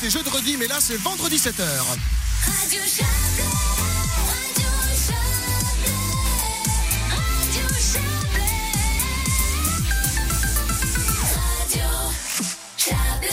c'était jeudi, mais là c'est vendredi 7h. Radio Chablais, Radio Chablais, Radio Chablais, Radio Chablais.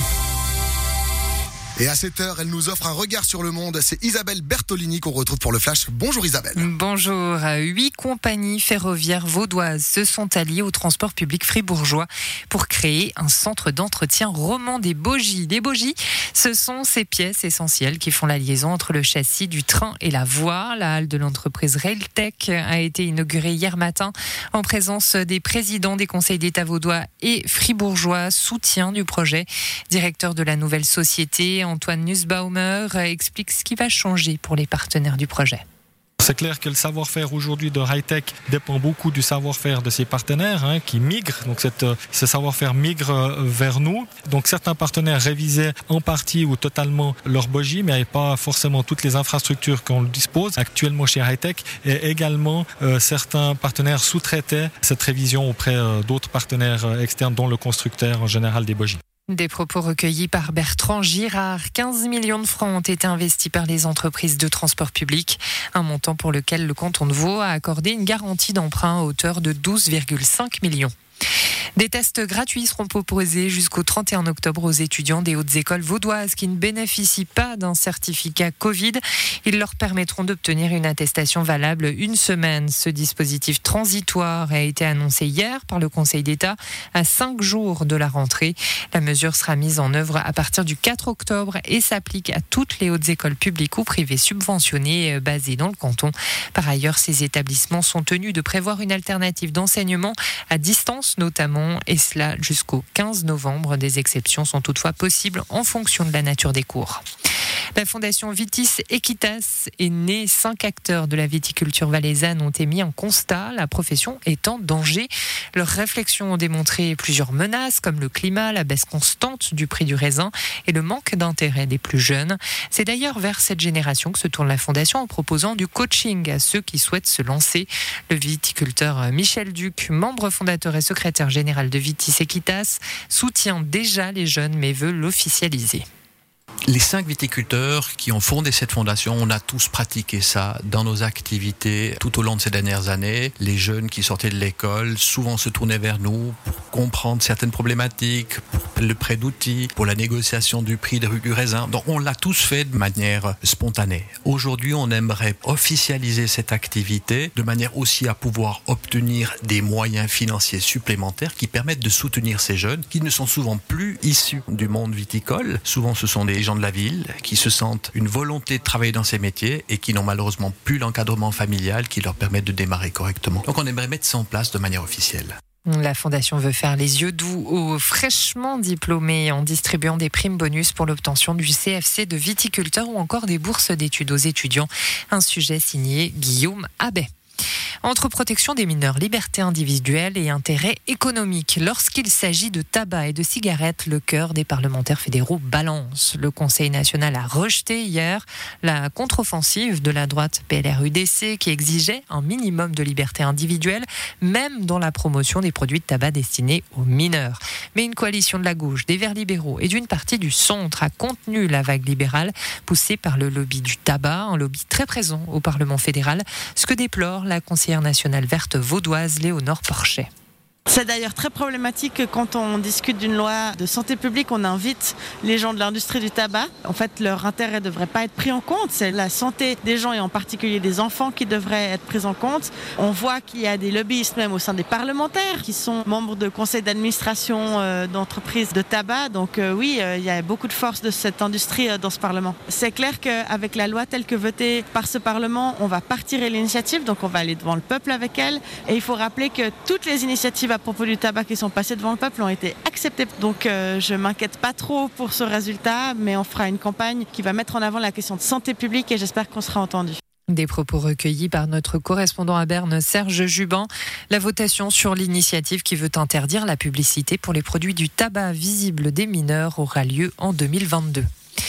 Et à 7h, elle nous offre un regard sur le monde. C'est Isabelle Bertolini qu'on retrouve pour le Flash. Bonjour Isabelle. Bonjour. 8 compagnies ferroviaires vaudoises se sont alliées au transport public fribourgeois pour créer un centre d'entretien roman des bogies. Les bogies, ce sont ces pièces essentielles qui font la liaison entre le châssis du train et la voie. La halle de l'entreprise Railtech a été inaugurée hier matin en présence des présidents des conseils d'État vaudois et fribourgeois, soutien du projet. Directeur de la nouvelle société, Antoine Nussbaumer, explique ce qui va changer pour les partenaires du projet. C'est clair que le savoir-faire aujourd'hui de Railtech dépend beaucoup du savoir-faire de ses partenaires qui migrent. Donc ce savoir-faire migre vers nous. Donc certains partenaires révisaient en partie ou totalement leur bogie, mais n'avaient pas forcément toutes les infrastructures qu'on dispose actuellement chez Railtech. Et également, certains partenaires sous-traitaient cette révision auprès d'autres partenaires externes, dont le constructeur en général des bogies. Des propos recueillis par Bertrand Girard. 15 millions de francs ont été investis par les entreprises de transport public, un montant pour lequel le canton de Vaud a accordé une garantie d'emprunt à hauteur de 12,5 millions. Des tests gratuits seront proposés jusqu'au 31 octobre aux étudiants des hautes écoles vaudoises qui ne bénéficient pas d'un certificat Covid. Ils leur permettront d'obtenir une attestation valable une semaine. Ce dispositif transitoire a été annoncé hier par le Conseil d'État à 5 jours de la rentrée. La mesure sera mise en œuvre à partir du 4 octobre et s'applique à toutes les hautes écoles publiques ou privées subventionnées basées dans le canton. Par ailleurs, ces établissements sont tenus de prévoir une alternative d'enseignement à distance notamment, et cela jusqu'au 15 novembre. Des exceptions sont toutefois possibles en fonction de la nature des cours. La fondation Vitis Equitas est née. 5 acteurs de la viticulture valaisanne ont émis un constat, la profession est en danger. Leurs réflexions ont démontré plusieurs menaces comme le climat, la baisse constante du prix du raisin et le manque d'intérêt des plus jeunes. C'est d'ailleurs vers cette génération que se tourne la fondation en proposant du coaching à ceux qui souhaitent se lancer. Le viticulteur Michel Duc, membre fondateur et secrétaire général de Vitis Equitas, soutient déjà les jeunes mais veut l'officialiser. Les 5 viticulteurs qui ont fondé cette fondation, on a tous pratiqué ça dans nos activités tout au long de ces dernières années. Les jeunes qui sortaient de l'école souvent se tournaient vers nous pour comprendre certaines problématiques, pour le prêt d'outils, pour la négociation du prix du raisin. Donc on l'a tous fait de manière spontanée. Aujourd'hui, on aimerait officialiser cette activité de manière aussi à pouvoir obtenir des moyens financiers supplémentaires qui permettent de soutenir ces jeunes qui ne sont souvent plus issus du monde viticole. Souvent, ce sont des gens de la ville qui se sentent une volonté de travailler dans ces métiers et qui n'ont malheureusement plus l'encadrement familial qui leur permet de démarrer correctement. Donc on aimerait mettre ça en place de manière officielle. La Fondation veut faire les yeux doux aux fraîchement diplômés en distribuant des primes bonus pour l'obtention du CFC de viticulteur ou encore des bourses d'études aux étudiants. Un sujet signé Guillaume Abbé. Entre protection des mineurs, liberté individuelle et intérêt économique. Lorsqu'il s'agit de tabac et de cigarettes, le cœur des parlementaires fédéraux balance. Le Conseil national a rejeté hier la contre-offensive de la droite PLR-UDC qui exigeait un minimum de liberté individuelle, même dans la promotion des produits de tabac destinés aux mineurs. Mais une coalition de la gauche, des Verts libéraux et d'une partie du centre a contenu la vague libérale poussée par le lobby du tabac, un lobby très présent au Parlement fédéral, ce que déplore la conseillère nationale verte vaudoise Léonore Porchet. C'est d'ailleurs très problématique que quand on discute d'une loi de santé publique, on invite les gens de l'industrie du tabac. En fait, leur intérêt ne devrait pas être pris en compte. C'est la santé des gens et en particulier des enfants qui devrait être prise en compte. On voit qu'il y a des lobbyistes même au sein des parlementaires qui sont membres de conseils d'administration d'entreprises de tabac. Donc oui, il y a beaucoup de force de cette industrie dans ce Parlement. C'est clair qu'avec la loi telle que votée par ce Parlement, on va partir l'initiative, donc on va aller devant le peuple avec elle. Et il faut rappeler que toutes les initiatives à propos du tabac qui sont passés devant le peuple ont été acceptés. Donc je m'inquiète pas trop pour ce résultat, mais on fera une campagne qui va mettre en avant la question de santé publique et j'espère qu'on sera entendu. Des propos recueillis par notre correspondant à Berne, Serge Jubin. La votation sur l'initiative qui veut interdire la publicité pour les produits du tabac visibles des mineurs aura lieu en 2022.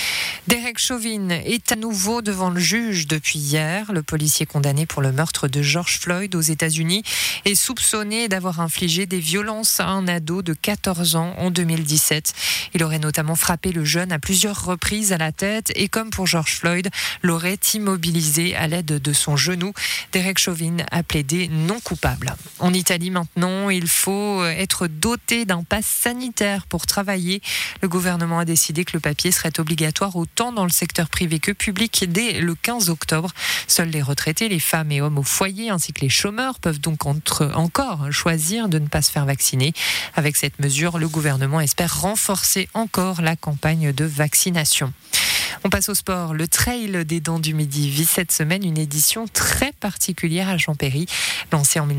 Derek Chauvin est à nouveau devant le juge depuis hier. Le policier condamné pour le meurtre de George Floyd aux États-Unis est soupçonné d'avoir infligé des violences à un ado de 14 ans en 2017. Il aurait notamment frappé le jeune à plusieurs reprises à la tête et, comme pour George Floyd, l'aurait immobilisé à l'aide de son genou. Derek Chauvin a plaidé non coupable. En Italie maintenant, il faut être doté d'un pass sanitaire pour travailler. Le gouvernement a décidé que le papier serait obligatoire autant dans le secteur privé que public dès le 15 octobre. Seuls les retraités, les femmes et hommes au foyer ainsi que les chômeurs peuvent donc encore choisir de ne pas se faire vacciner. Avec cette mesure, le gouvernement espère renforcer encore la campagne de vaccination. On passe au sport. Le Trail des Dents du Midi vit cette semaine une édition très particulière à Champéry. Lancée en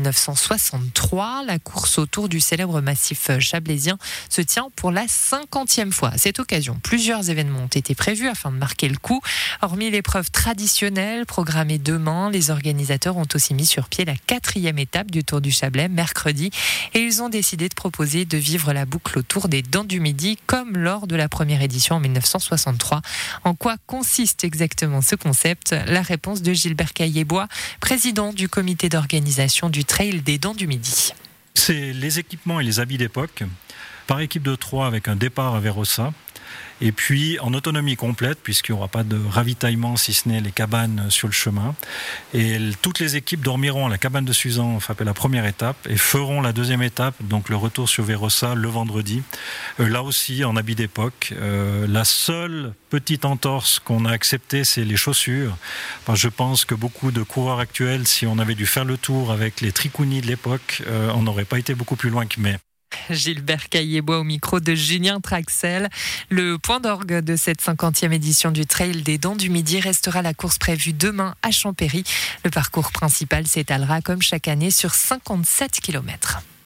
1963, la course autour du célèbre massif chablaisien se tient pour la 50e fois. À cette occasion, plusieurs événements ont été prévus afin de marquer le coup. Hormis l'épreuve traditionnelle programmée demain, les organisateurs ont aussi mis sur pied la 4e étape du Tour du Chablais mercredi et ils ont décidé de proposer de vivre la boucle autour des Dents du Midi comme lors de la première édition en 1963. En quoi consiste exactement ce concept ? La réponse de Gilbert Caillebois, président du comité d'organisation du Trail des Dents du Midi. C'est les équipements et les habits d'époque, par équipe de 3 avec un départ à Verossa. Et puis en autonomie complète, puisqu'il n'y aura pas de ravitaillement si ce n'est les cabanes sur le chemin. Et toutes les équipes dormiront à la cabane de Suzan, fait la première étape, et feront la deuxième étape, donc le retour sur Verossa le vendredi. Là aussi en habit d'époque. La seule petite entorse qu'on a acceptée, c'est les chaussures. Enfin, je pense que beaucoup de coureurs actuels, si on avait dû faire le tour avec les tricounis de l'époque, on n'aurait pas été beaucoup plus loin que mai. Gilbert Caillebois au micro de Julien Traxel. Le point d'orgue de cette 50e édition du Trail des Dents du Midi restera la course prévue demain à Champéry. Le parcours principal s'étalera comme chaque année sur 57 km.